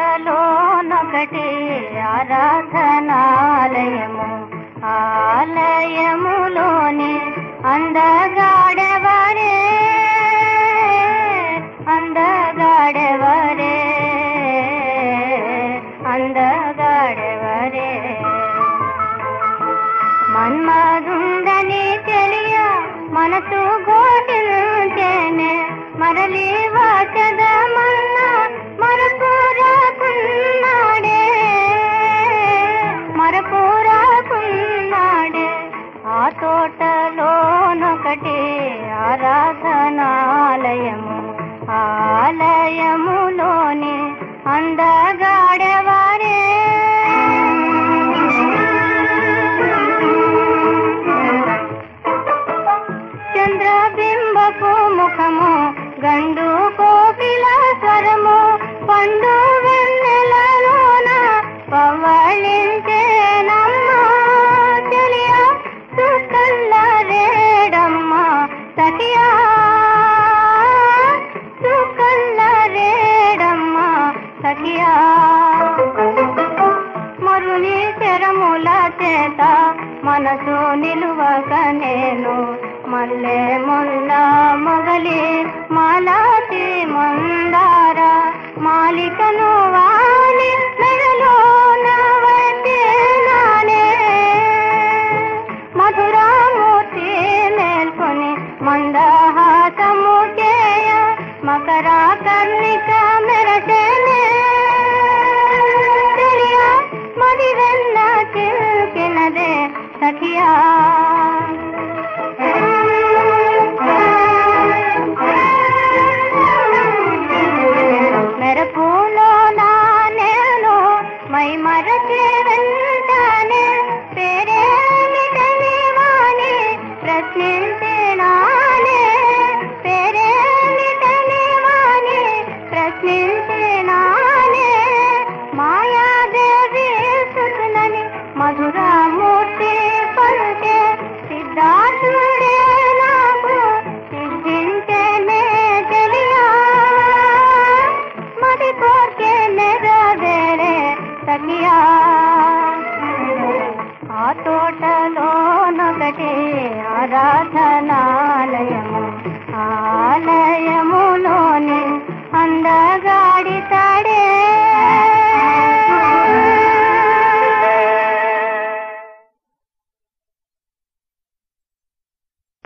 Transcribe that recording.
తోటలోనొకటి ఆరాధనాలయము, ఆలయములోని అందగాడెవరే, అందగాడెవరే, అందగాడెవరే. మన్మధుండని తెలియ మనసు గోటినుంచేనే మరలి వచ్చదమన్న మరపురాకున్నాడే, మరపురాకున్నాడే. ఆ తోటలోనొకటి ఆరాధనాలయము, ఆలయములోని అందగాడెవరే. చంద్రబింబపు ముఖము, గండు కోకిల స్వరము, పండు వెన్నెలలోన పవళించేనమ్మ తెలియా సుకల్ల రేడమ్మ సఖియా, సుకల్ల రేడమ్మ సఖియా. మరుని చెరముల చేత మనసు నిలువక నేను మల్లె ముల్ల మొగలి మాలాతి మందార మాలికను వాలి మెడలో నవతేనానే. మధురామూర్తి మేల్కొని మందహాసము చేయ మకర కర్ణిక మెరటేనే తెలియా మది వెన్న చిల్కినదే సఖియా. మెరపులో నా నేను మై మరచి వెంటనే పేరేమిటని వాణి ప్రశ్నించినానే, పేరేమిటని వాణి ప్రశ్నించినానే. మాయాదేవి సుతులని మధురామూర్తి పలుకే సిద్ధార్థుడే నాకు సిద్ధించేనే తెలియా మది కోర్కే నెరవేరే సఖియా. ఆ తోటలోనొకటి ఆరా